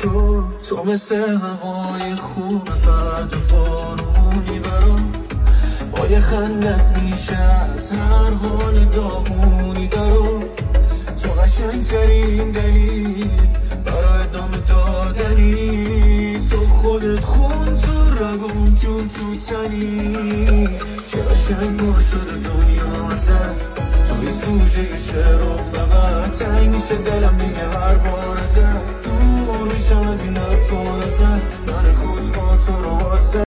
تو مثل هوای خوب بعد بارونی برام با یه خندت میشه از هر حال داغونی درام تو قشنگترین دلیل برای ادامه دادنی تو خودت خون تو رگم جون تو تنی چه قشنگ پر شده دنیا ازت توی سوژه شعر و فقط تنگ میشه دلم دیگه هر بار ازت دور میشم از این حرفان ازت من خود تو رو واسه